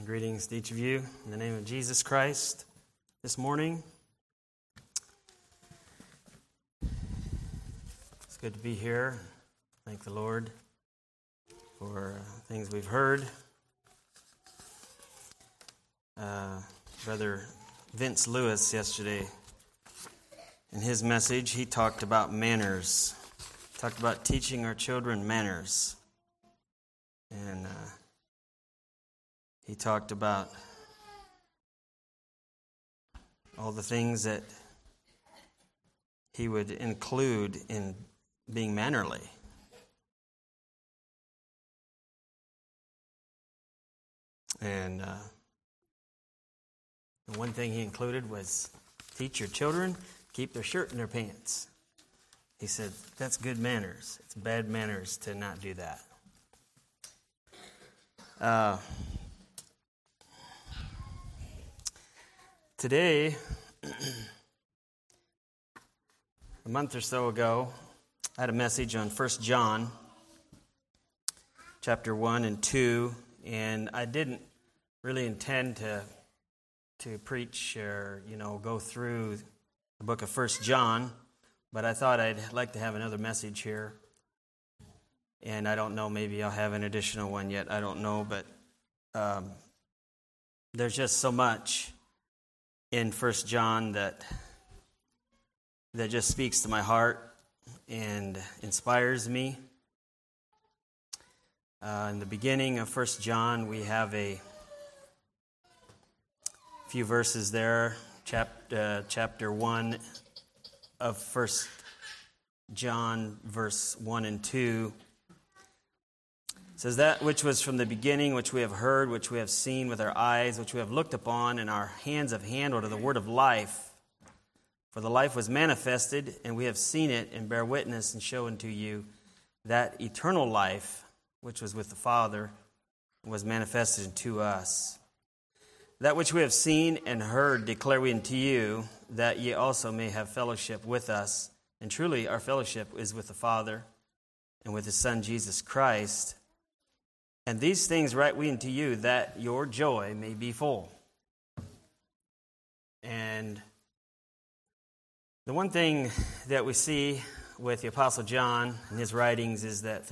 Greetings to each of you in the name of Jesus Christ this morning. It's good to be here. Thank the Lord for things we've heard. Brother Vince Lewis yesterday, in his message, he talked about manners. Talked about teaching our children manners. And he talked about all the things that he would include in being mannerly. And the one thing he included was teach your children keep their shirt in their pants. He said, that's good manners. It's bad manners to not do that. Today, a month or so ago, I had a message on 1 John, chapter 1 and 2, and I didn't really intend to preach or, go through the book of 1 John, but I thought I'd like to have another message here. And I don't know, maybe I'll have an additional one yet. I don't know, but there's just so much in 1 John that just speaks to my heart and inspires me. In the beginning of 1 John, we have a few verses there. Chapter 1 of 1 John, verse 1 and 2. It says, that which was from the beginning, which we have heard, which we have seen with our eyes, which we have looked upon, and our hands have handled of the word of life. For the life was manifested, and we have seen it, and bear witness, and show unto you that eternal life, which was with the Father, was manifested unto us. That which we have seen and heard declare we unto you, that ye also may have fellowship with us. And truly our fellowship is with the Father, and with His Son Jesus Christ. And these things write we unto you, that your joy may be full. And the one thing that we see with the Apostle John in his writings is that,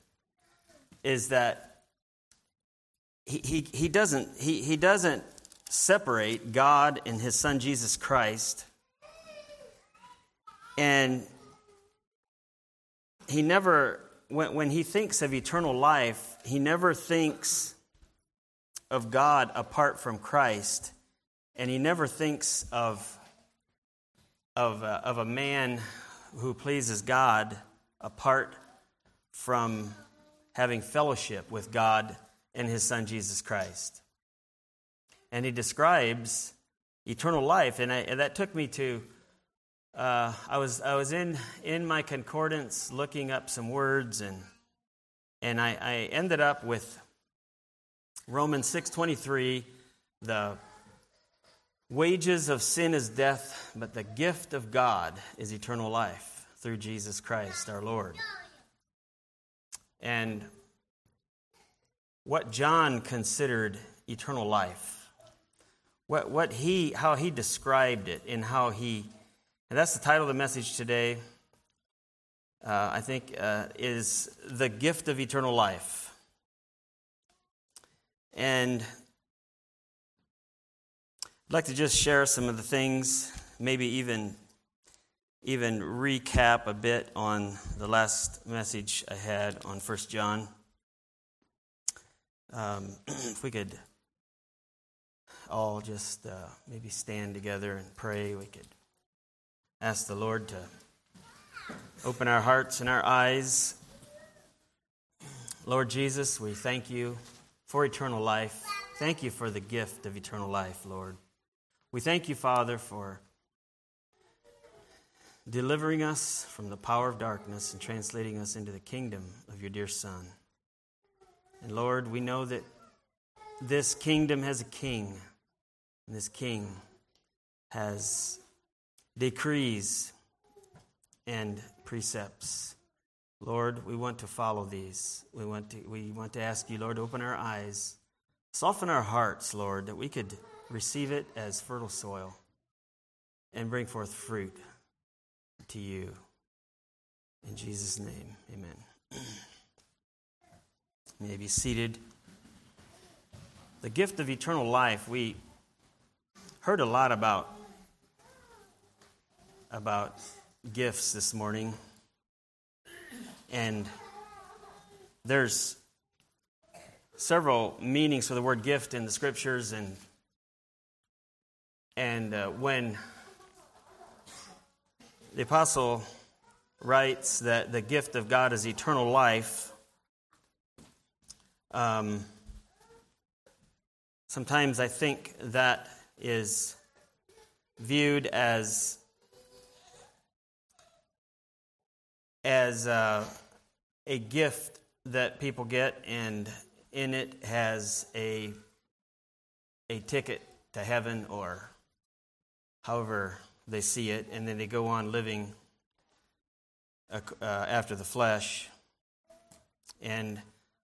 he doesn't separate God and His Son Jesus Christ. And he never, when he thinks of eternal life, he never thinks of God apart from Christ, and he never thinks of a man who pleases God apart from having fellowship with God and His Son Jesus Christ. And he describes eternal life, and that took me to. I was in my concordance looking up some words, and I ended up with Romans 6:23, the wages of sin is death, but the gift of God is eternal life through Jesus Christ our Lord. And what John considered eternal life, how he described it, and and that's the title of the message today, I think, is the gift of eternal life. And I'd like to just share some of the things, maybe even recap a bit on the last message I had on 1 John. If we could all just maybe stand together and pray, we could ask the Lord to open our hearts and our eyes. Lord Jesus, we thank you for eternal life. Thank you for the gift of eternal life, Lord. We thank you, Father, for delivering us from the power of darkness and translating us into the kingdom of your dear Son. And Lord, we know that this kingdom has a king, and this king has decrees and precepts. Lord, we want to follow these. We want to ask you, Lord, to open our eyes Soften our hearts, Lord, that we could receive it as fertile soil and bring forth fruit to you. In Jesus' name, amen. You may be seated. The gift of eternal life, we heard a lot about gifts this morning. And there's several meanings for the word gift in the scriptures, and when the apostle writes that the gift of God is eternal life, sometimes I think that is viewed as a gift that people get, and in it has a ticket to heaven, or however they see it, and then they go on living after the flesh. And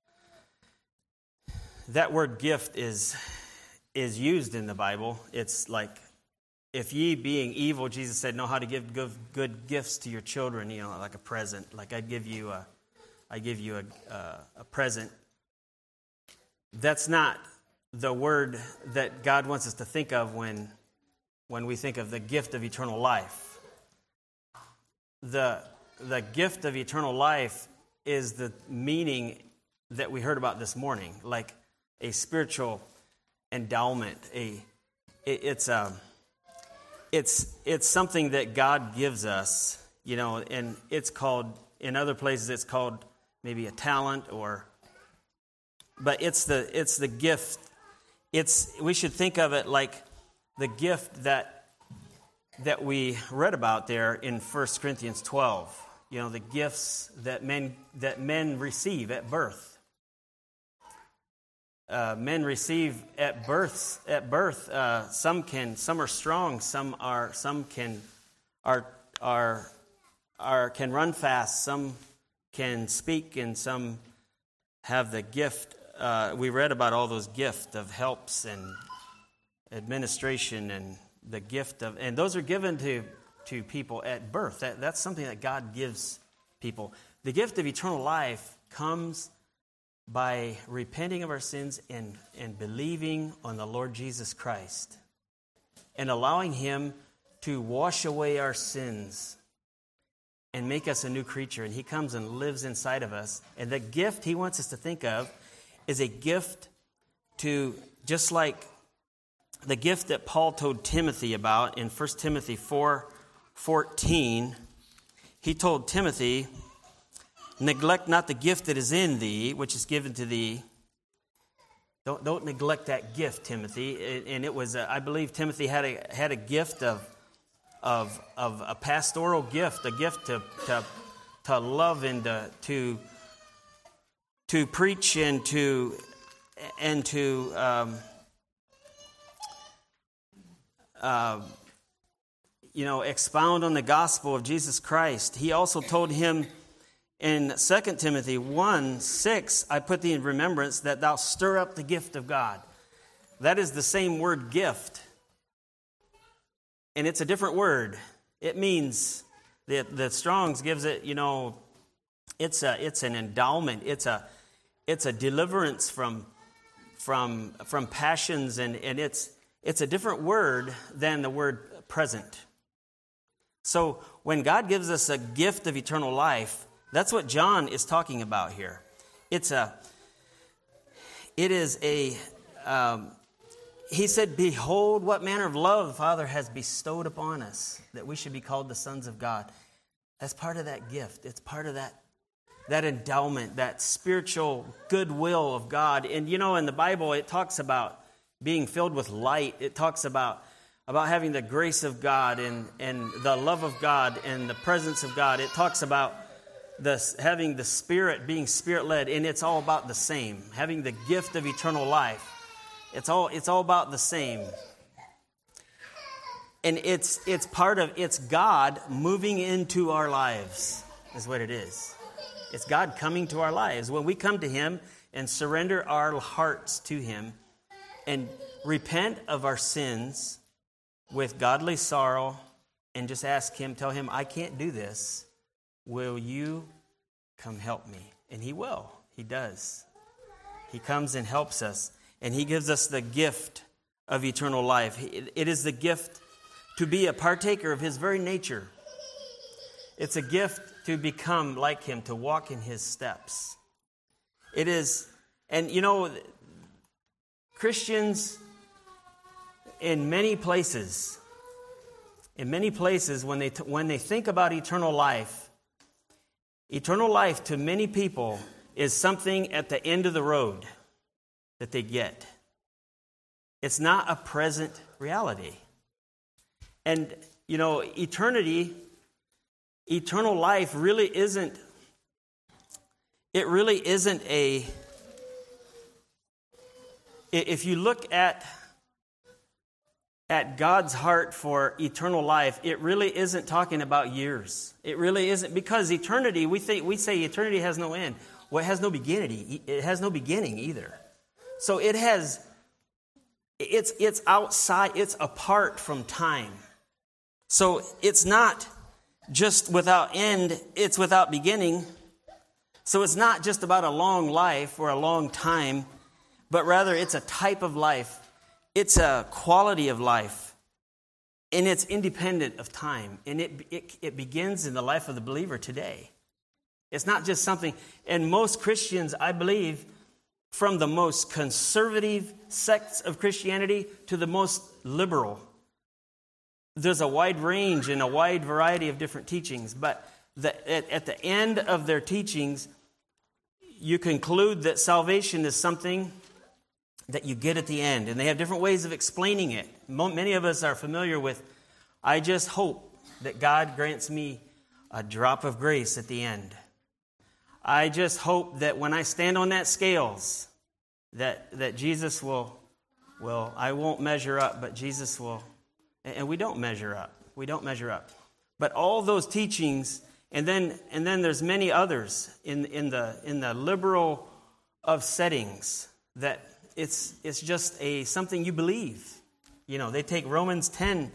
that word gift is used in the Bible. It's like, if ye being evil, Jesus said, know how to give good gifts to your children, like a present. Like I give you a present. That's not the word that God wants us to think of when we think of the gift of eternal life. The gift of eternal life is the meaning that we heard about this morning, like a spiritual endowment. It's something that God gives us, and it's called, in other places it's called maybe a talent, but it's the gift. We should think of it like the gift that we read about there in 1 Corinthians 12. The gifts that men receive at birth. Men receive at birth. Some are strong. Some can run fast. Some can speak, and some have the gift. We read about all those gifts of helps and administration, and the gift of, and those are given to people at birth. That's something that God gives people. The gift of eternal life comes by repenting of our sins and believing on the Lord Jesus Christ and allowing Him to wash away our sins and make us a new creature. And He comes and lives inside of us. And the gift He wants us to think of is a gift to, just like the gift that Paul told Timothy about in 1 Timothy 4:14. He told Timothy, neglect not the gift that is in thee, which is given to thee. Don't neglect that gift, Timothy. And it was, I believe, Timothy had a gift of a pastoral gift, a gift to love and to preach and to expound on the gospel of Jesus Christ. He also told him in 2 Timothy 1:6, I put thee in remembrance that thou stir up the gift of God. That is the same word, gift. And it's a different word. It means, the Strong's gives it, it's an endowment. It's a deliverance from passions, and it's a different word than the word present. So when God gives us a gift of eternal life, that's what John is talking about here. He said, behold, what manner of love the Father has bestowed upon us, that we should be called the sons of God. That's part of that gift. It's part of that endowment, that spiritual goodwill of God. And in the Bible, it talks about being filled with light. It talks about having the grace of God and the love of God and the presence of God. It talks about having the Spirit, being Spirit-led, and it's all about the same. Having the gift of eternal life. It's all about the same. And it's God moving into our lives, is what it is. It's God coming to our lives. When we come to Him and surrender our hearts to Him, and repent of our sins with godly sorrow and just ask Him, tell Him, I can't do this. Will you come help me? And He will. He does. He comes and helps us. And He gives us the gift of eternal life. It is the gift to be a partaker of His very nature. It's a gift to become like Him, to walk in His steps. It is, and you know, Christians in many places, when they think about eternal life to many people is something at the end of the road that they get. It's not a present reality. And, you know, eternal life really isn't if you look at God's heart for eternal life, it really isn't talking about years. It really isn't, because eternity, we say eternity has no end. Well, it has no beginning. It has no beginning either. So it's outside, it's apart from time. So it's not just without end, it's without beginning. So it's not just about a long life or a long time, but rather it's a type of life. It's a quality of life. And it's independent of time. And it begins in the life of the believer today. It's not just something, and most Christians, I believe, from the most conservative sects of Christianity to the most liberal, there's a wide range and a wide variety of different teachings. But at the end of their teachings, you conclude that salvation is something that you get at the end. And they have different ways of explaining it. Many of us are familiar with, I just hope that God grants me a drop of grace at the end. I just hope that when I stand on that scales, that Jesus will, I won't measure up, but Jesus will. And we don't measure up. We don't measure up. But all those teachings, and then there's many others in the liberal of settings that it's just something you believe. You know, they take Romans 10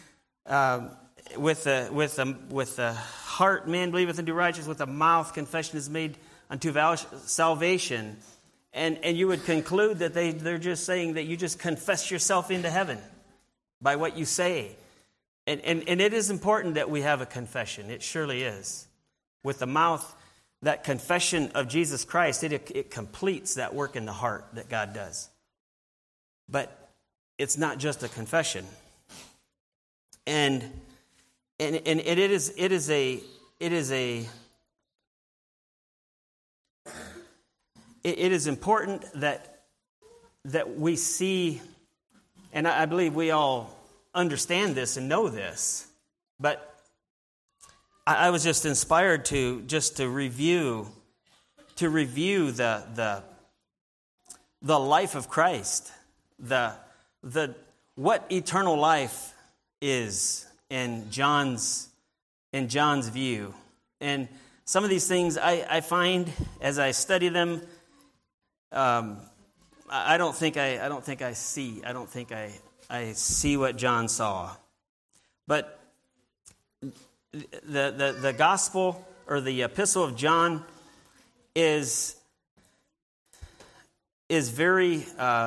with the heart man believeth unto righteousness, with the mouth confession is made unto salvation, and you would conclude that they're just saying that you just confess yourself into heaven by what you say. And it is important that we have a confession. It surely is. With the mouth, that confession of Jesus Christ, it completes that work in the heart that God does. But it's not just a confession. And it is important that we see, and I believe we all understand this and know this, but I was just inspired to review the life of Christ, what eternal life is in John's view. And some of these things I find as I study them, I don't think I see what John saw. But the gospel or the epistle of John is a very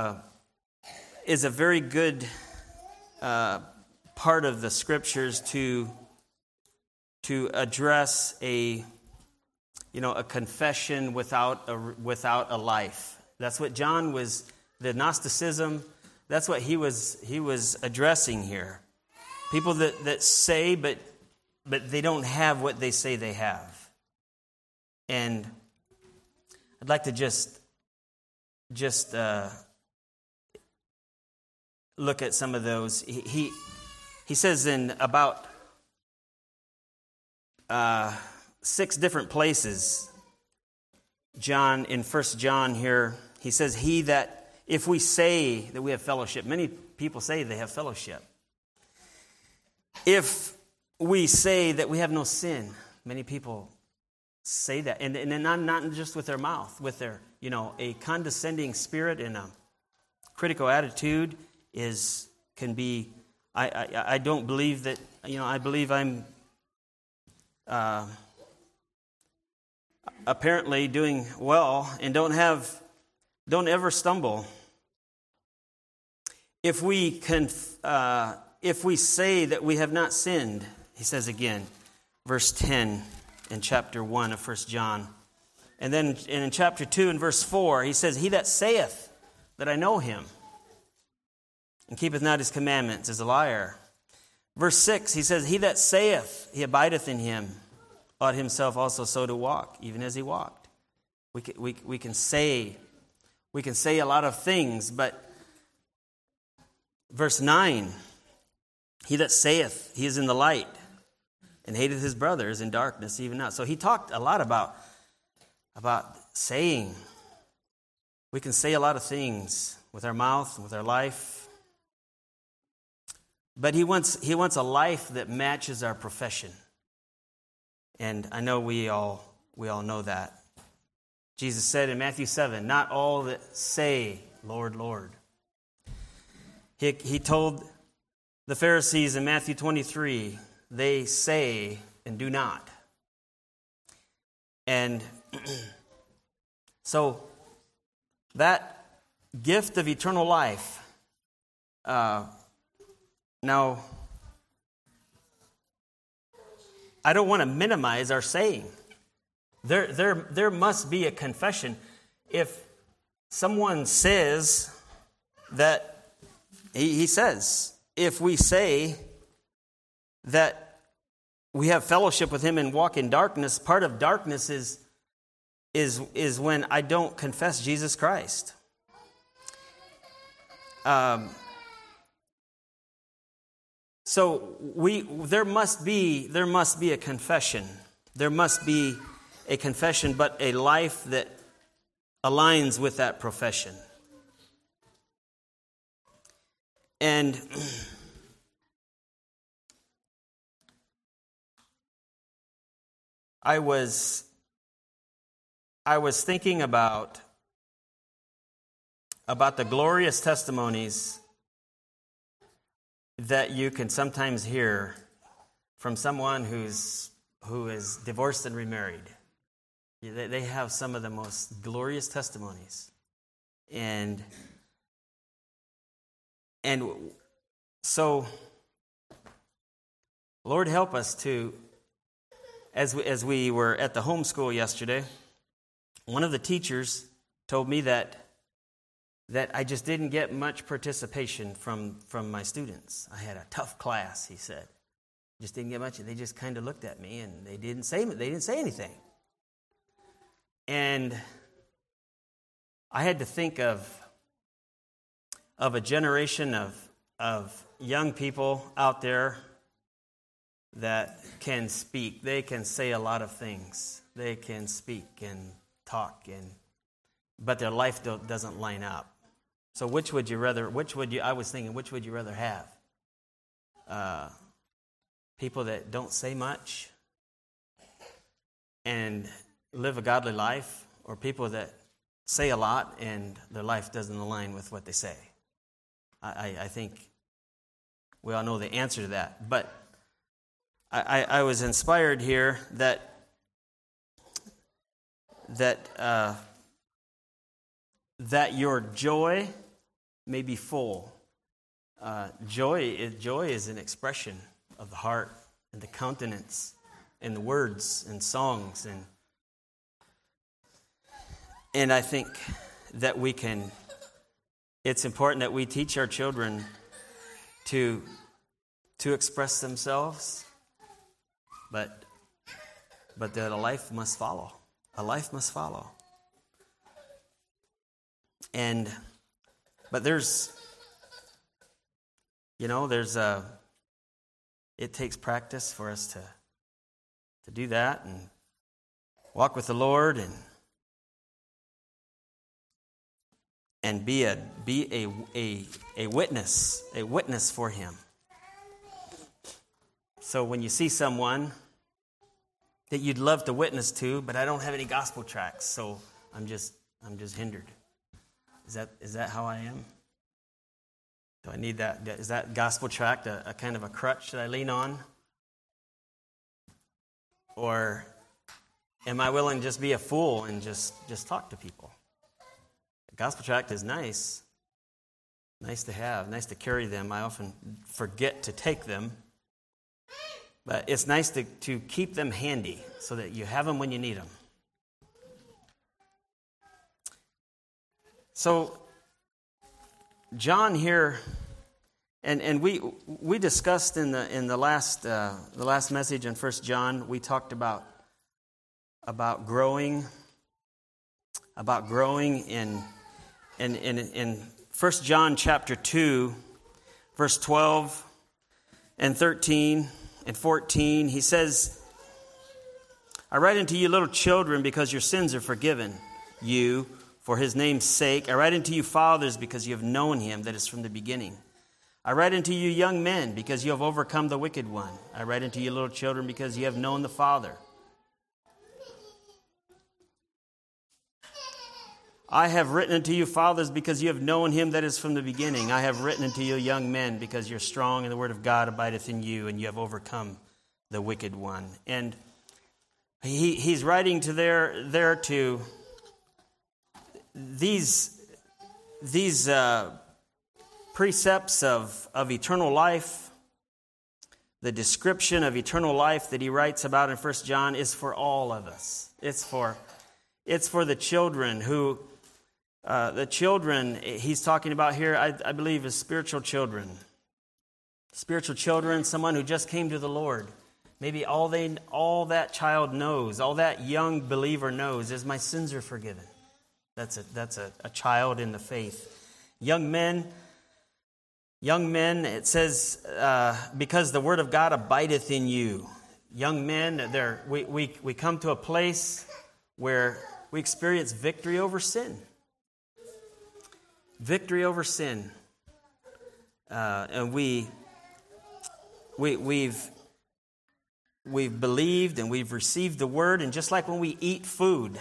good part of the scriptures to address a confession without a life. That's what John was, the Gnosticism. That's what he was addressing here. People that say, but they don't have what they say they have. And I'd like to just look at some of those. He says in about 6 different places, John, in 1 John here, he says, if we say that we have fellowship, many people say they have fellowship. If we say that we have no sin, many people say that, and not just with their mouth, with their, a condescending spirit and a critical attitude can be. I don't believe that. I believe I'm apparently doing well and don't ever stumble. If we say that we have not sinned, he says again, verse 10 in chapter 1 of 1 John. And then in chapter 2 and verse 4, he says, he that saith that I know him and keepeth not his commandments is a liar. Verse 6, he says, he that saith he abideth in him ought himself also so to walk, even as he walked. We can say a lot of things, but verse 9, he that saith he is in the light and hateth his brother is in darkness even now. So he talked a lot about saying. We can say a lot of things with our mouth, with our life. But he wants a life that matches our profession. And I know we all know that. Jesus said in Matthew 7, not all that say, Lord, Lord. He told the Pharisees in Matthew 23, they say and do not. And so that gift of eternal life, now, I don't want to minimize our saying. There must be a confession. If someone says that, he says, if we say that we have fellowship with him and walk in darkness, part of darkness is when I don't confess Jesus Christ. So there must be a confession. There must be a confession, but a life that aligns with that profession. And I was thinking about the glorious testimonies that you can sometimes hear from someone who is divorced and remarried. They have some of the most glorious testimonies. And so, Lord help us to, as we were at the homeschool yesterday, one of the teachers told me that I just didn't get much participation from my students. I had a tough class, he said. Just didn't get much. They just kind of looked at me and they didn't say anything. And I had to think of a generation of young people out there that can speak. They can say a lot of things. They can speak and talk, but their life doesn't line up. So which would you rather have? People that don't say much and live a godly life, or people that say a lot and their life doesn't align with what they say? I think we all know the answer to that. But I was inspired here that your joy may be full. Joy is an expression of the heart and the countenance and the words and songs, and I think that it's important that we teach our children to express themselves, but that a life must follow. A life must follow. But it takes practice for us to do that and walk with the Lord and be a witness for Him. So when you see someone that you'd love to witness to, but I don't have any gospel tracts, so I'm just hindered. Is that how I am? Do I need that? Is that gospel tract a kind of a crutch that I lean on? Or am I willing to just be a fool and just talk to people? The gospel tract is nice. Nice to have, nice to carry them. I often forget to take them. But it's nice to keep them handy so that you have them when you need them. So John here, and we discussed in the last message in 1 John, we talked about growing in 1 John chapter 2, verse 12 and 13 and 14. He says, I write unto you little children because your sins are forgiven you for his name's sake. I write unto you fathers because you have known him that is from the beginning. I write unto you young men because you have overcome the wicked one. I write unto you little children because you have known the Father. I have written unto you fathers because you have known him that is from the beginning. I have written unto you young men because you're strong and the word of God abideth in you and you have overcome the wicked one. And he's writing to there to these precepts of eternal life. The description of eternal life that he writes about in 1 John is for all of us. It's for the children who, the children he's talking about here, I believe, is spiritual children. Spiritual children, someone who just came to the Lord. Maybe all that child knows, all that young believer knows is my sins are forgiven. That's a child in the faith. Young men, it says, because the word of God abideth in you. Young men, we come to a place where we experience victory over sin. Victory over sin. And we've believed and we've received the word, and just like when we eat food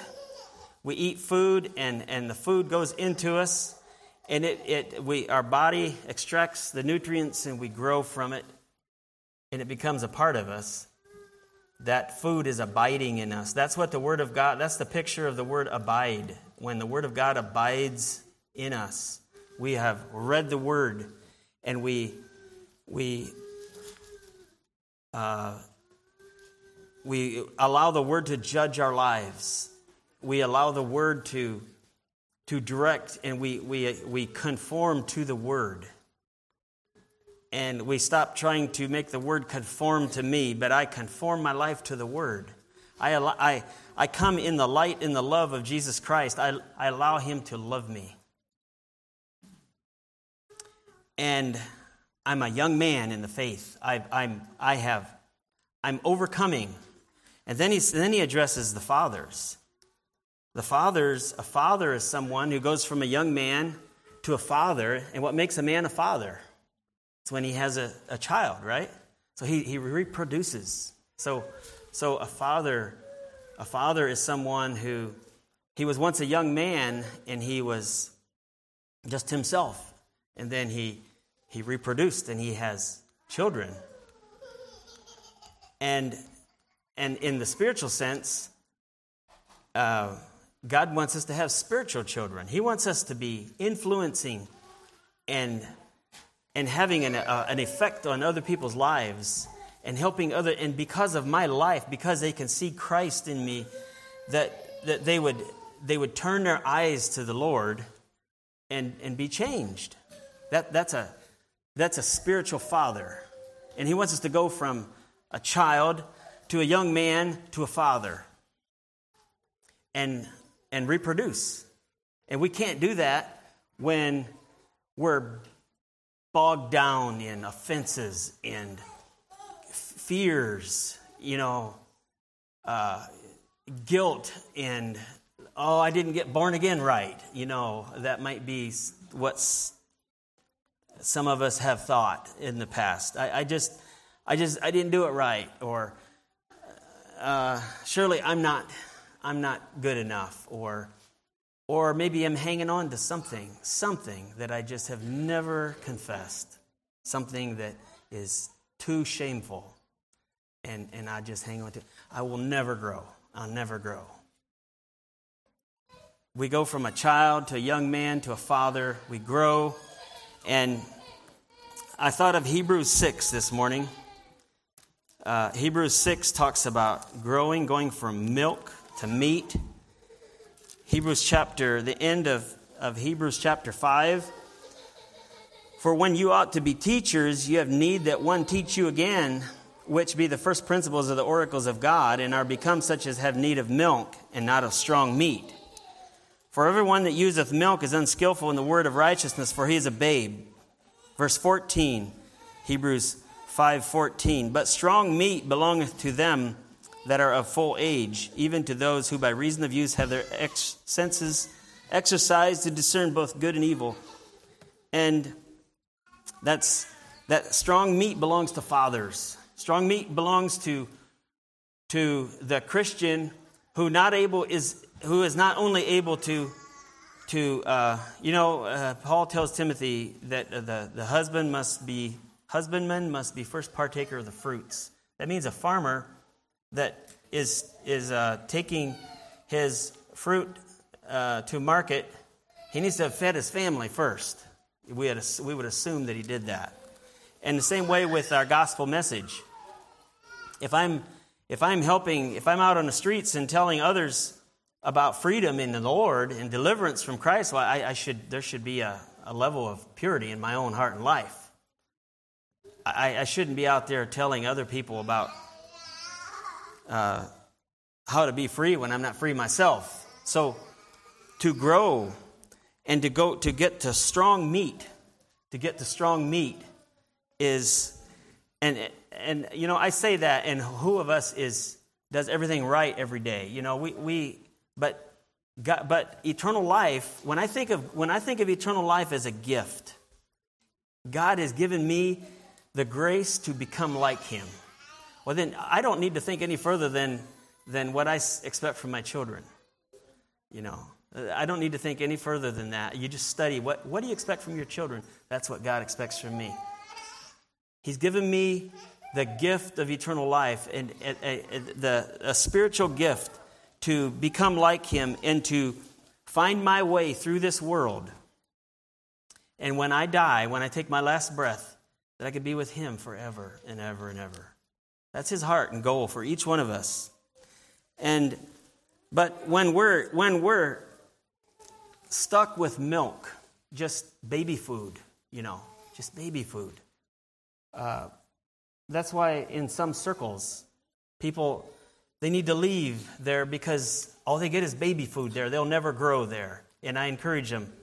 and the food goes into us, and our body extracts the nutrients and we grow from it, and it becomes a part of us. That food is abiding in us. That's what the word of God, that's the picture of the word abide. When the word of God abides in us, we have read the word and we allow the word to judge our lives. We allow the word to direct, and we conform to the word. And we stop trying to make the word conform to me, but I conform my life to the word. I come in the light, in the love of Jesus Christ. I allow him to love me. And I'm a young man in the faith. I'm overcoming. And then he addresses the fathers. A father is someone who goes from a young man to a father. And what makes a man a father? It's when he has a child, right? So he reproduces. So a father is someone who, he was once a young man and he was just himself. And then he reproduced and he has children. And in the spiritual sense, God wants us to have spiritual children. He wants us to be influencing and having an effect on other people's lives and helping and because of my life, because they can see Christ in me, that they would turn their eyes to the Lord and be changed. That's a spiritual father. And he wants us to go from a child to a young man to a father and reproduce. And we can't do that when we're bogged down in offenses and fears, guilt and, I didn't get born again right. That might be what some of us have thought in the past. I didn't do it right, or surely I'm not good enough, or Or maybe I'm hanging on to something that I just have never confessed, something that is too shameful, and I just hang on to it. I will never grow. I'll never grow. We go from a child to a young man to a father. We grow, and I thought of Hebrews 6 this morning. Hebrews 6 talks about growing, going from milk to meat. The end of Hebrews chapter 5. For when you ought to be teachers, you have need that one teach you again, which be the first principles of the oracles of God, and are become such as have need of milk, and not of strong meat. For everyone that useth milk is unskillful in the word of righteousness, for he is a babe. Verse 14, Hebrews 5:14. But strong meat belongeth to them that are of full age, even to those who by reason of use have their senses exercised to discern both good and evil. And that strong meat belongs to fathers. Strong meat belongs to the Christian who is not only able to Paul tells Timothy that the husbandman must be first partaker of the fruits. That means a farmer that is taking his fruit to market, he needs to have fed his family first. We would assume that he did that. And the same way with our gospel message. If I'm out on the streets and telling others about freedom in the Lord and deliverance from Christ, well, there should be a level of purity in my own heart and life. I shouldn't be out there telling other people about how to be free when I'm not free myself. So to grow and to get to strong meat is, and I say that, and who of us does everything right every day? But eternal life. When I think of eternal life as a gift, God has given me the grace to become like Him. Well, then I don't need to think any further than what I expect from my children. I don't need to think any further than that. You just study what do you expect from your children? That's what God expects from me. He's given me the gift of eternal life and a spiritual gift to become like Him and to find my way through this world. And when I die, when I take my last breath, that I could be with Him forever and ever and ever. That's His heart and goal for each one of us. But when we're stuck with milk, just baby food, just baby food. That's why in some circles, people, they need to leave there because all they get is baby food there. They'll never grow there. And I encourage them,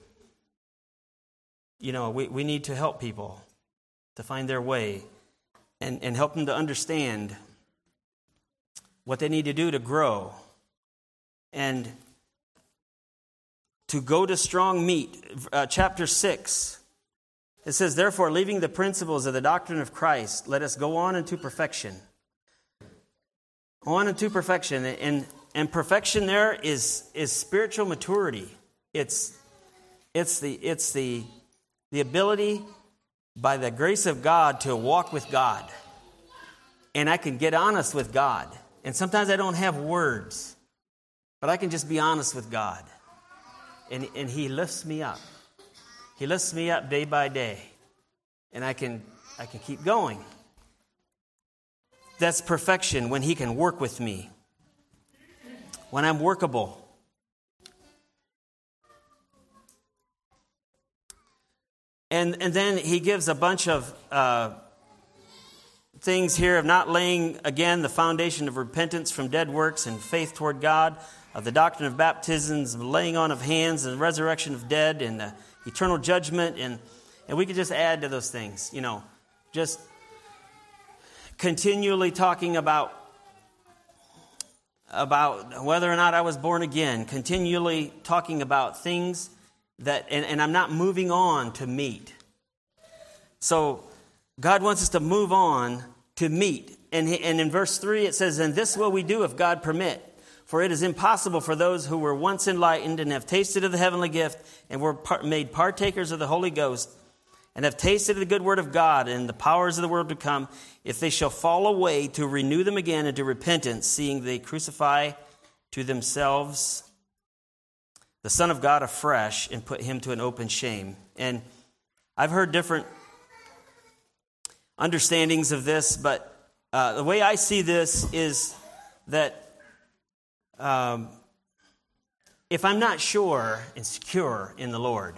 we need to help people to find their way and help them to understand what they need to do to grow and to go to strong meat. Chapter 6, it says, therefore, leaving the principles of the doctrine of Christ, let us go on into perfection. On into perfection. And perfection there is spiritual maturity. It's the ability by the grace of God to walk with God. And I can get honest with God. And sometimes I don't have words, but I can just be honest with God. And He lifts me up. He lifts me up day by day. And I can keep going. That's perfection, when He can work with me. When I'm workable. And then he gives a bunch of things here of not laying, again, the foundation of repentance from dead works and faith toward God, of the doctrine of baptisms, the laying on of hands, and the resurrection of dead, and the eternal judgment. And we could just add to those things, just continually talking about whether or not I was born again, continually talking about things that, and I'm not moving on to meat. So God wants us to move on to meat. And in verse 3 it says, and this will we do if God permit. For it is impossible for those who were once enlightened and have tasted of the heavenly gift and were made partakers of the Holy Ghost and have tasted of the good word of God and the powers of the world to come, if they shall fall away, to renew them again into repentance, seeing they crucify to themselves the Son of God afresh and put him to an open shame. And I've heard different understandings of this, but the way I see this is that if I'm not sure and secure in the Lord,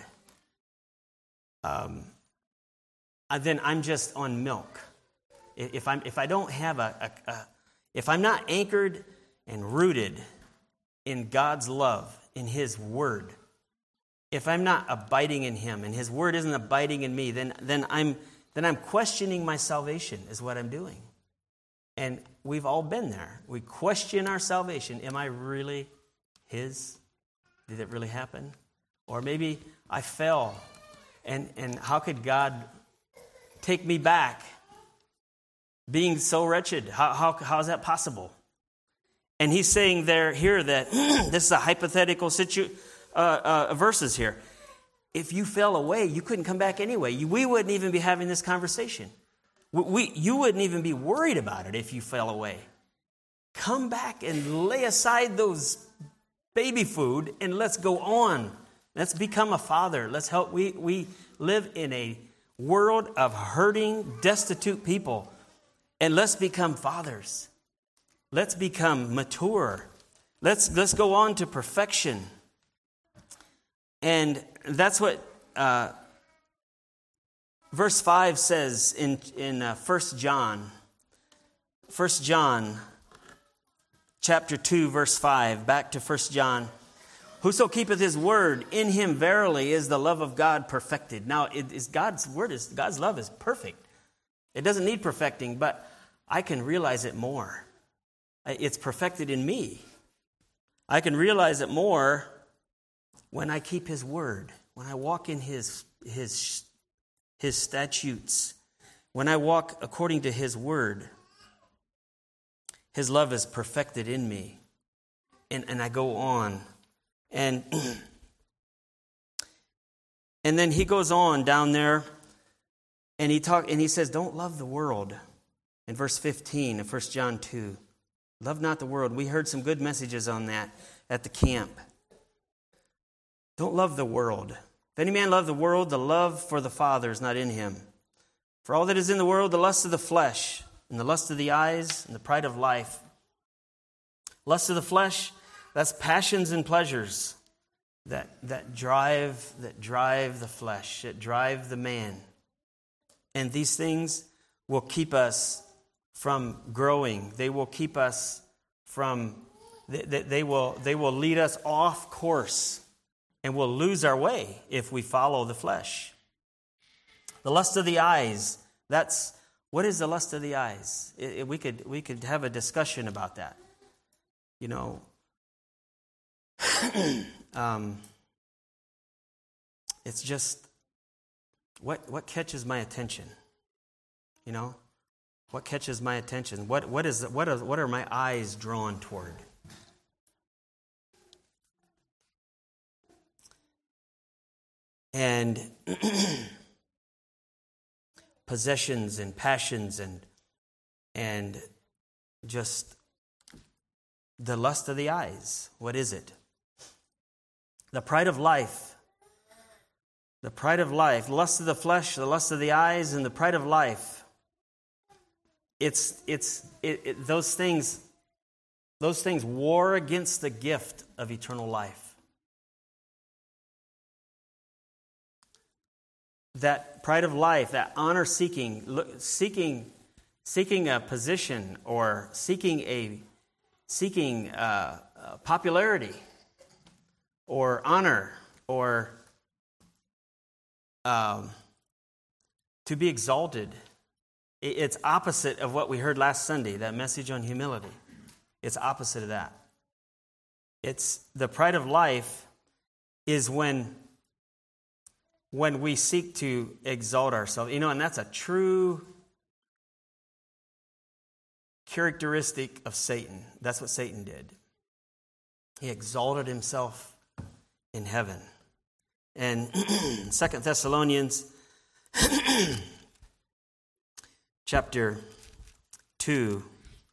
then I'm just on milk. If I don't have if I'm not anchored and rooted in God's love, in His Word, if I'm not abiding in Him and His Word isn't abiding in me, then I'm questioning my salvation, is what I'm doing. And we've all been there. We question our salvation. Am I really His? Did it really happen? Or maybe I fell, and how could God take me back being so wretched? How is that possible? And he's saying here that this is a hypothetical verses here. If you fell away, you couldn't come back anyway. We wouldn't even be having this conversation. You wouldn't even be worried about it if you fell away. Come back and lay aside those baby food and let's go on. Let's become a father. Let's help. We live in a world of hurting, destitute people. And let's become fathers. Let's become mature. Let's go on to perfection. And that's what verse 5 says in 1 John. 1 John chapter 2, verse 5. Back to 1 John. Whoso keepeth his word, in him verily is the love of God perfected. Now, God's love is perfect. It doesn't need perfecting, but I can realize it more. It's perfected in me. I can realize it more when I keep his word, when I walk in his statutes, when I walk according to his word. His love is perfected in me. And I go on. And then he goes on down there and he says, don't love the world. In verse 15 of 1 John 2. Love not the world. We heard some good messages on that at the camp. Don't love the world. If any man love the world, the love for the Father is not in him. For all that is in the world, the lust of the flesh, and the lust of the eyes, and the pride of life. Lust of the flesh, that's passions and pleasures that drive the flesh, that drive the man. And these things will keep us from growing. They will keep us from, they will lead us off course, and we'll lose our way if we follow the flesh. The lust of the eyes, what is the lust of the eyes? We could have a discussion about that. You know, it's just what catches my attention. You know, what catches my attention? What are my eyes drawn toward? And possessions and passions and just the lust of the eyes. What is it? The pride of life. The pride of life. Lust of the flesh, the lust of the eyes, and the pride of life. Those things war against the gift of eternal life. That pride of life, that honor seeking a position or seeking popularity or honor or to be exalted. It's opposite of what we heard last Sunday, that message on humility. It's opposite of that. It's the pride of life is when we seek to exalt ourselves. You know, and that's a true characteristic of Satan. That's what Satan did. He exalted himself in heaven. And 2 Thessalonians chapter 2,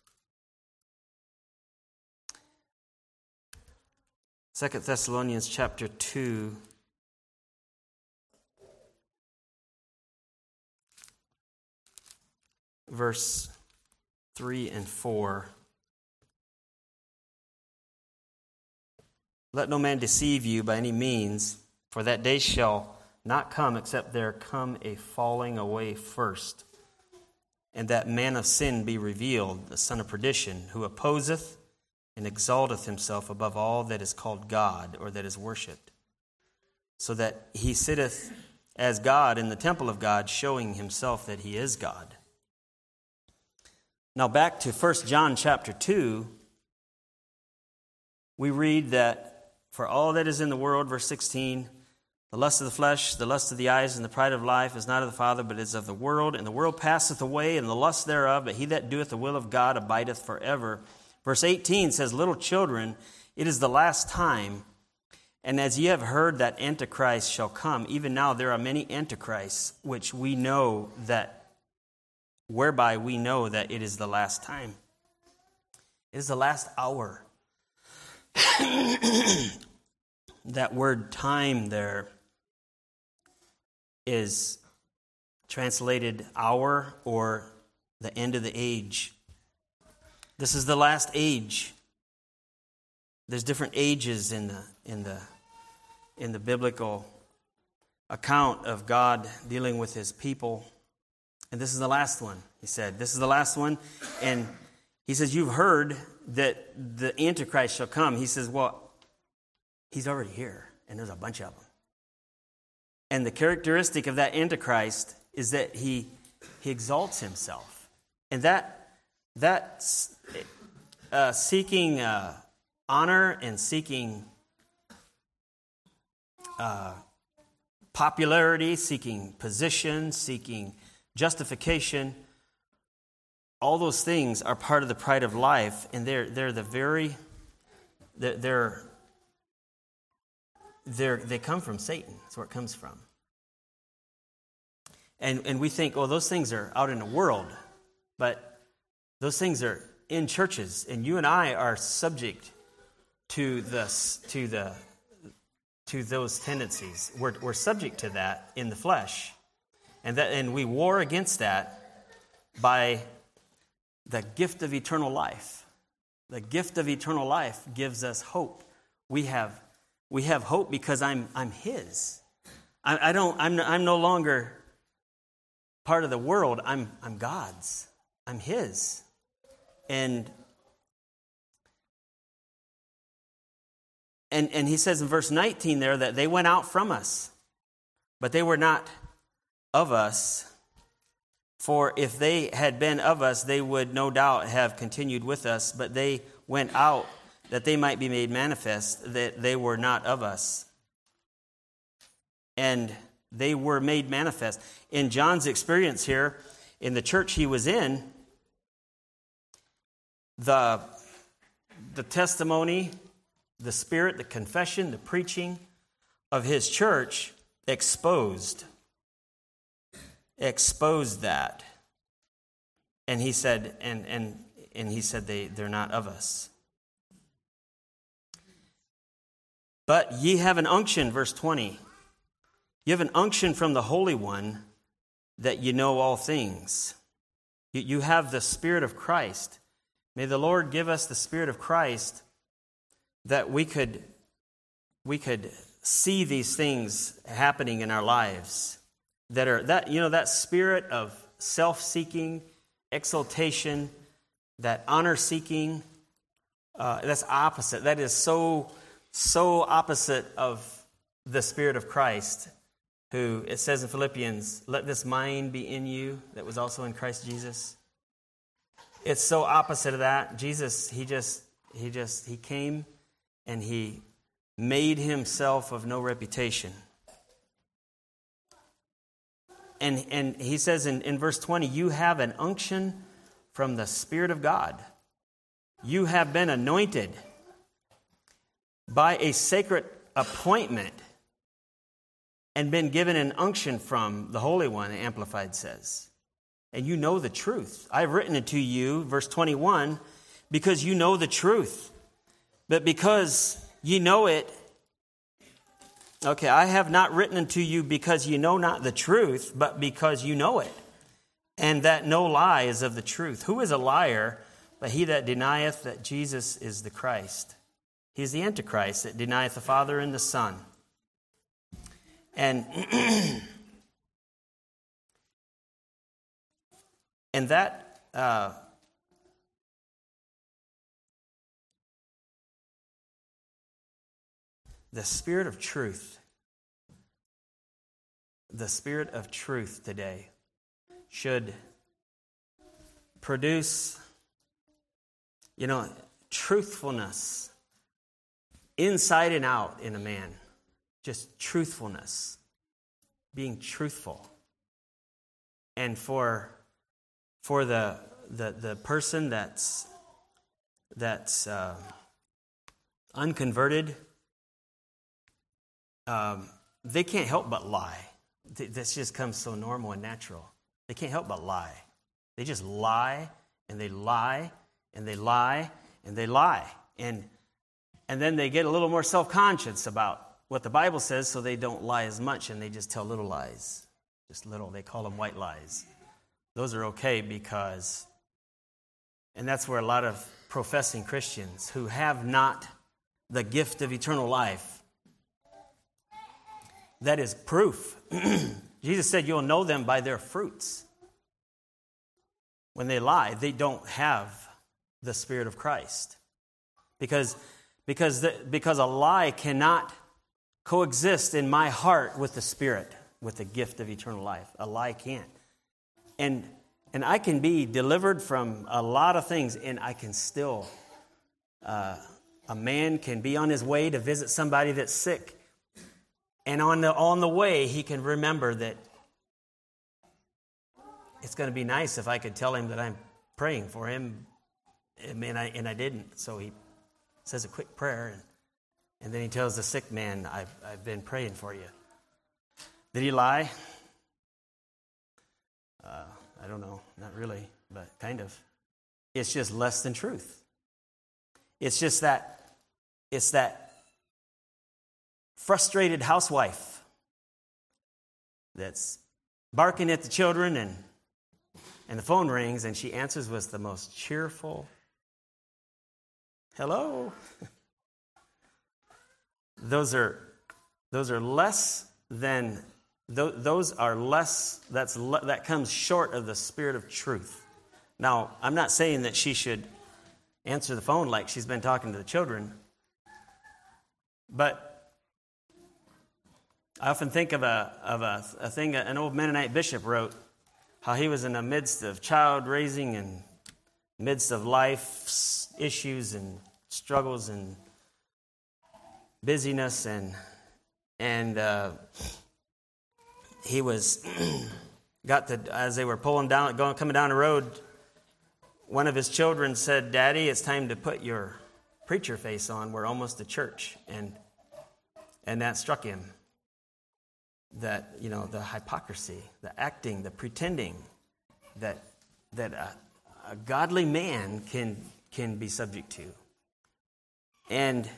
Second Thessalonians chapter 2, verse 3 and 4. Let no man deceive you by any means, for that day shall not come except there come a falling away first, and that man of sin be revealed, the son of perdition, who opposeth and exalteth himself above all that is called God, or that is worshipped, so that he sitteth as God in the temple of God, showing himself that he is God. Now back to 1 John chapter 2, we read that for all that is in the world, verse 16, the lust of the flesh, the lust of the eyes, and the pride of life is not of the Father, but is of the world. And the world passeth away, and the lust thereof, but he that doeth the will of God abideth forever. Verse 18 says, little children, it is the last time, and as ye have heard that Antichrist shall come, even now there are many Antichrists, which we know that, whereby we know that it is the last time. It is the last hour. That word time there is translated hour or the end of the age. This is the last age. There's different ages in the biblical account of God dealing with his people. And this is the last one, he said. This is the last one. And he says, you've heard that the Antichrist shall come. He says, well, he's already here, and there's a bunch of them. And the characteristic of that Antichrist is that he exalts himself. And that's seeking honor and seeking popularity, seeking position, seeking justification. All those things are part of the pride of life, and they come from Satan. That's where it comes from. And we think, oh, those things are out in the world, but those things are in churches, and you and I are subject to those tendencies. We're subject to that in the flesh, and we war against that by the gift of eternal life. The gift of eternal life gives us hope. We have hope because I'm his. I'm no longer part of the world. I'm God's. I'm his. And he says in verse 19 there that they went out from us, but they were not of us. For if they had been of us, they would no doubt have continued with us, but they went out that they might be made manifest that they were not of us. And they were made manifest. In John's experience here, in the church he was in, the testimony, the spirit, the confession, the preaching of his church exposed that. And he said, and he said they're not of us. But ye have an unction, verse 20. You have an unction from the Holy One that you know all things. You have the Spirit of Christ. May the Lord give us the Spirit of Christ that we could see these things happening in our lives. That spirit of self-seeking, exaltation, that honor-seeking, that's opposite. That is so opposite of the Spirit of Christ, who, it says in Philippians, let this mind be in you that was also in Christ Jesus. It's so opposite of that. Jesus, he came and he made himself of no reputation. And he says in verse 20, you have an unction from the Spirit of God. You have been anointed. by a sacred appointment and been given an unction from the Holy One, the Amplified says. And you know the truth. I've written it to you, verse 21, because you know the truth. But because you know it, okay, I have not written unto you because you know not the truth, but because you know it, and that no lie is of the truth. Who is a liar but he that denieth that Jesus is the Christ? He is the Antichrist that denieth the Father and the Son. And and that the Spirit of truth today should produce, truthfulness inside and out in a man. Just truthfulness, being truthful. And for the person that's unconverted, they can't help but lie. This just comes so normal and natural. They can't help but lie. They just lie, and they lie, and they lie, and they lie. And then they get a little more self-conscious about what the Bible says, so they don't lie as much, and they just tell little lies. Just little. They call them white lies. Those are okay because, and that's where a lot of professing Christians who have not the gift of eternal life, that is proof. Jesus said you'll know them by their fruits. When they lie, they don't have the Spirit of Christ. Because a lie cannot coexist in my heart with the Spirit, with the gift of eternal life. A lie can't. And I can be delivered from a lot of things, and I can still, a man can be on his way to visit somebody that's sick, and on the way, he can remember that it's going to be nice if I could tell him that I'm praying for him, and I didn't. So he says a quick prayer, and then he tells the sick man, I've been praying for you. Did he lie? I don't know, not really, but kind of. It's just less than truth. It's that frustrated housewife that's barking at the children, and the phone rings, and she answers with the most cheerful, hello. Those are less than. That comes short of the Spirit of truth. Now, I'm not saying that she should answer the phone like she's been talking to the children, but I often think of a thing an old Mennonite bishop wrote, how he was in the midst of child raising and midst of life issues and struggles and busyness, and he was as they were coming down the road, one of his children said, "Daddy, it's time to put your preacher face on. We're almost to church." And that struck him. That, the hypocrisy, the acting, the pretending that a godly man can be subject to. And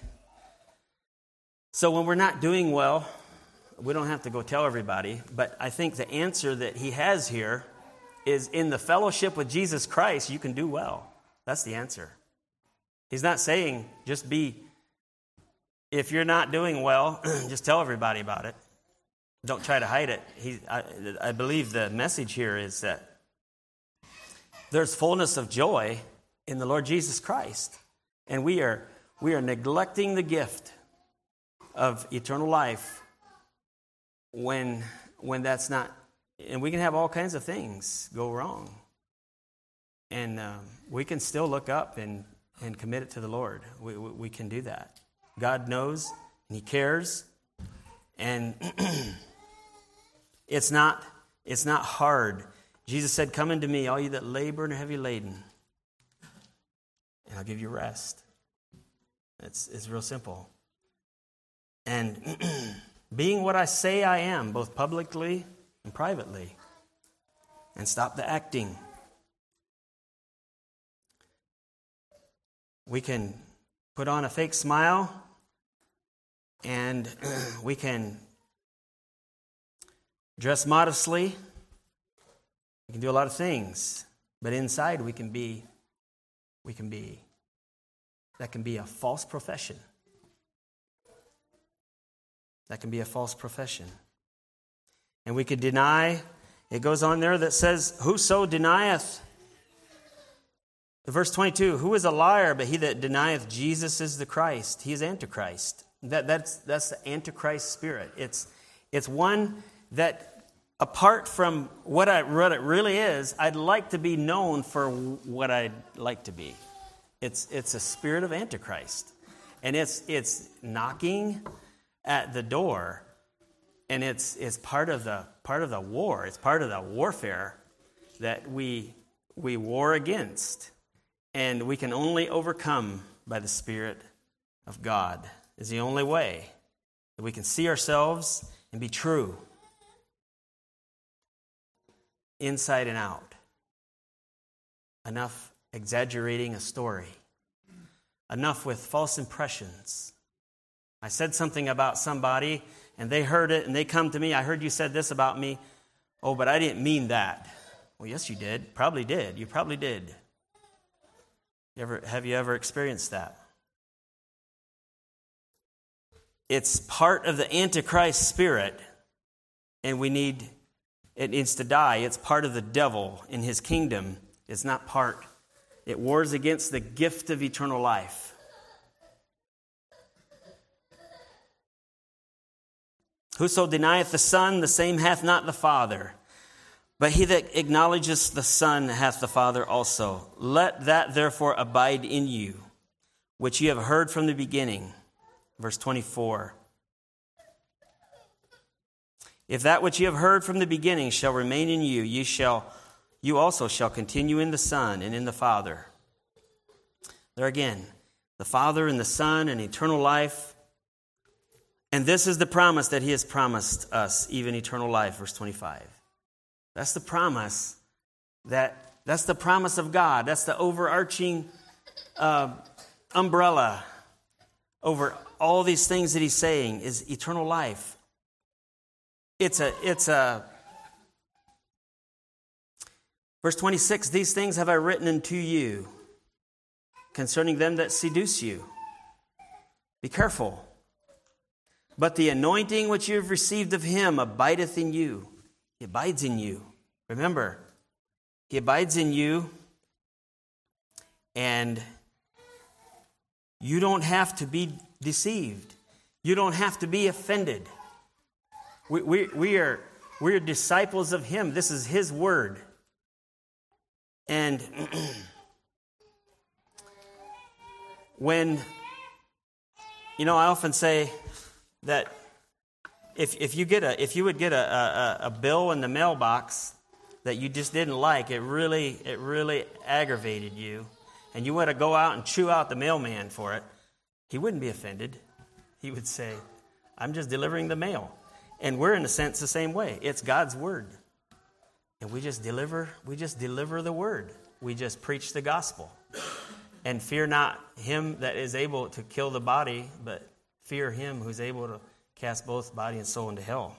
so when we're not doing well, we don't have to go tell everybody, but I think the answer that he has here is in the fellowship with Jesus Christ, you can do well. That's the answer. He's not saying if you're not doing well, just tell everybody about it. Don't try to hide it. I believe the message here is that there's fullness of joy in the Lord Jesus Christ, and we are neglecting the gift of eternal life when that's not, and we can have all kinds of things go wrong, and we can still look up and commit it to the Lord. We can do that. God knows, and He cares, and it's not hard. Jesus said, "Come unto me, all you that labor and are heavy laden, and I'll give you rest." It's real simple. and being what I say I am, both publicly and privately, and stop the acting. We can put on a fake smile, and we can dress modestly. We can do a lot of things, but inside that can be a false profession. That can be a false profession. And we could deny, it goes on there that says, whoso denieth, verse 22, who is a liar but he that denieth Jesus is the Christ? He is Antichrist. That's the Antichrist spirit. It's one that, apart from what it really is, I'd like to be known for what I'd like to be. It's a spirit of Antichrist. And it's knocking at the door, and it's part of the war. It's part of the warfare that we war against, and we can only overcome by the Spirit of God. Is the only way that we can see ourselves and be true inside and out. Enough exaggerating a story. Enough with false impressions. I said something about somebody, and they heard it, and they come to me, I heard you said this about me. Oh, but I didn't mean that. Well, yes, you did. Probably did. You probably did. Have you ever experienced that? It's part of the Antichrist spirit, and it needs to die. It's part of the devil in his kingdom. It's not part. It wars against the gift of eternal life. Whoso denieth the Son, the same hath not the Father. But he that acknowledgeth the Son hath the Father also. Let that therefore abide in you, which ye have heard from the beginning. Verse 24. If that which ye have heard from the beginning shall remain in you, you also shall continue in the Son and in the Father. There again, the Father and the Son and eternal life. And this is the promise that he has promised us, even eternal life. Verse 25. That's the promise. That's the promise of God. That's the overarching umbrella over all these things that he's saying is eternal life. It's a verse 26, these things have I written unto you concerning them that seduce you. Be careful. But the anointing which you have received of him abideth in you. He abides in you. Remember, he abides in you, and you don't have to be deceived. You don't have to be offended. We're disciples of him. This is his word. And when, I often say that if you would get a bill in the mailbox that you just didn't like, it really aggravated you, and you want to go out and chew out the mailman for it, he wouldn't be offended. He would say, I'm just delivering the mail. And we're in a sense the same way. It's God's word. And we just deliver the word. We just preach the gospel. And fear not him that is able to kill the body, but fear him who's able to cast both body and soul into hell.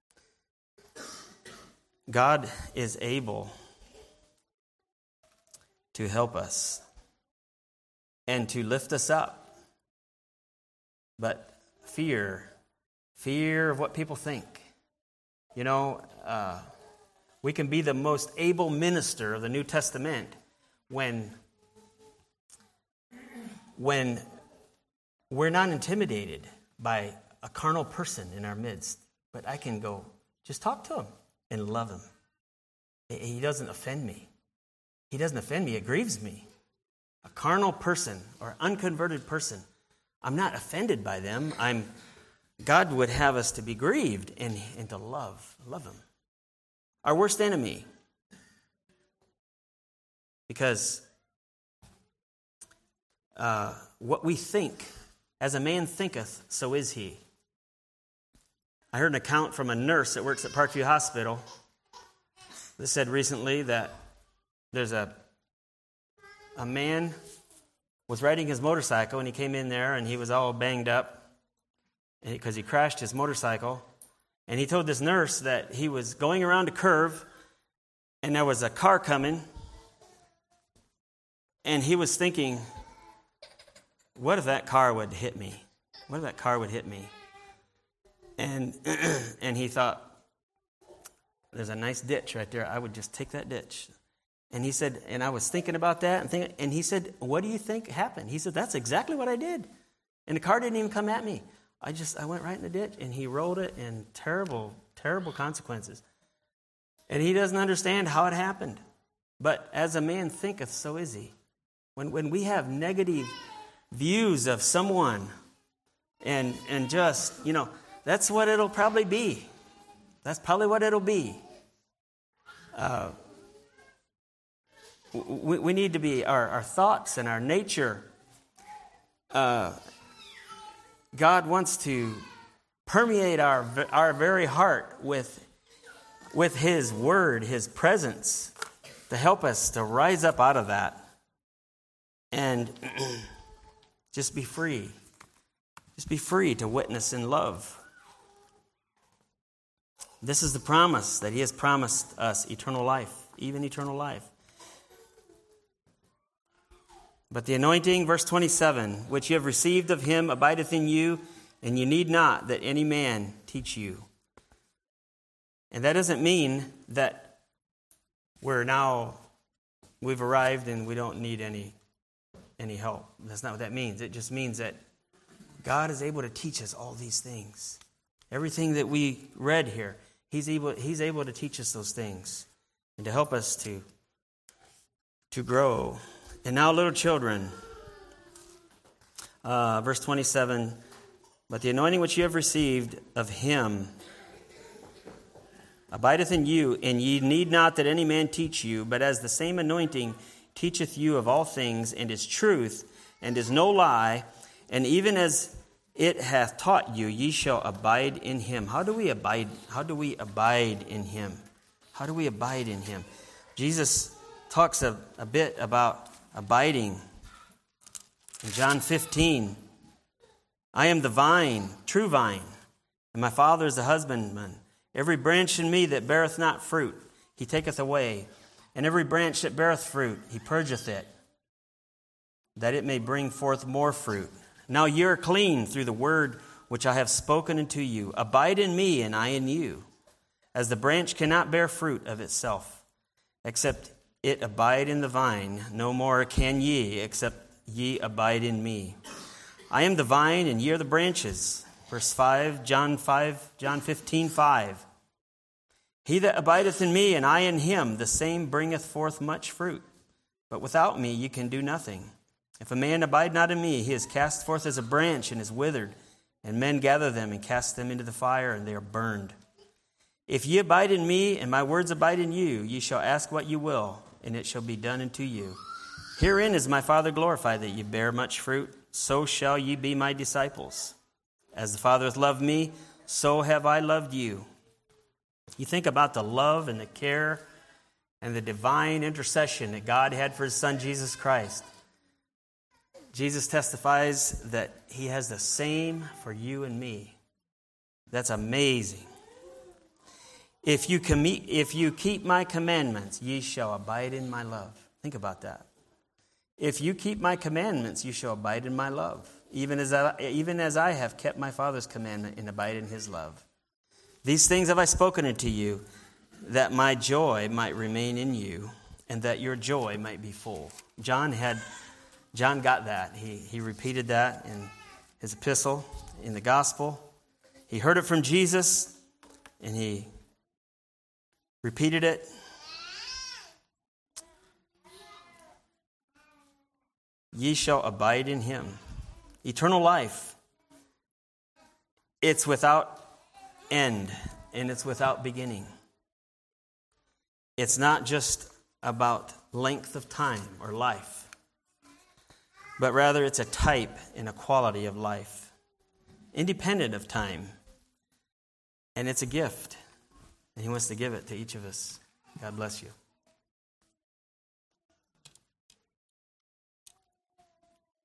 God is able to help us and to lift us up. But fear of what people think. We can be the most able minister of the New Testament when we're not intimidated by a carnal person in our midst. But I can go, just talk to him and love him. He doesn't offend me. He doesn't offend me. It grieves me. A carnal person or unconverted person, I'm not offended by them. God would have us to be grieved and to love him. Our worst enemy. Because what we think, as a man thinketh, so is he. I heard an account from a nurse that works at Parkview Hospital that said recently that there's a man was riding his motorcycle, and he came in there, and he was all banged up because he crashed his motorcycle. And he told this nurse that he was going around a curve, and there was a car coming, and he was thinking, what if that car would hit me? What if that car would hit me? And and he thought, there's a nice ditch right there. I would just take that ditch. And he said, and I was thinking about that, and he said, what do you think happened? He said, that's exactly what I did. And the car didn't even come at me. I went right in the ditch, and he rolled it, and terrible, terrible consequences. And he doesn't understand how it happened. But as a man thinketh, so is he. When we have negative views of someone, and just, that's what it'll probably be. That's probably what it'll be. We need to be, our thoughts and our nature, God wants to permeate our very heart with His Word, His presence, to help us to rise up out of that and just be free. Just be free to witness in love. This is the promise that He has promised us, eternal life, even eternal life. But the anointing, verse 27, which you have received of Him abideth in you, and you need not that any man teach you. And that doesn't mean that we've arrived and we don't need any help. That's not what that means. It just means that God is able to teach us all these things. Everything that we read here, He's able to teach us those things and to help us to grow. And now, little children, verse 27, but the anointing which you have received of Him abideth in you, and ye need not that any man teach you, but as the same anointing teacheth you of all things, and is truth, and is no lie, and even as it hath taught you, ye shall abide in Him. How do we abide? How do we abide in Him? How do we abide in Him? Jesus talks a bit about abiding. In John 15, I am the vine, true vine, and my Father is the husbandman. Every branch in me that beareth not fruit, He taketh away. And every branch that beareth fruit, He purgeth it, that it may bring forth more fruit. Now ye are clean through the word which I have spoken unto you. Abide in me, and I in you. As the branch cannot bear fruit of itself, except it abide in the vine, no more can ye, except ye abide in me. I am the vine, and ye are the branches. Verse 5, John 15:5. He that abideth in me, and I in him, the same bringeth forth much fruit. But without me ye can do nothing. If a man abide not in me, he is cast forth as a branch and is withered, and men gather them and cast them into the fire, and they are burned. If ye abide in me, and my words abide in you, ye shall ask what ye will, and it shall be done unto you. Herein is my Father glorified, that ye bear much fruit, so shall ye be my disciples. As the Father hath loved me, so have I loved you. You think about the love and the care and the divine intercession that God had for His Son, Jesus Christ. Jesus testifies that He has the same for you and me. That's amazing. If you keep my commandments, ye shall abide in my love. Think about that. If you keep my commandments, you shall abide in my love, even as I have kept my Father's commandment and abide in His love. These things have I spoken unto you, that my joy might remain in you, and that your joy might be full. John got that. He repeated that in his epistle, in the gospel. He heard it from Jesus, and he repeated it. Ye shall abide in Him. Eternal life. It's without end, and it's without beginning. It's not just about length of time or life, but rather it's a type and a quality of life, independent of time. And it's a gift. And he wants to give it to each of us. God bless you.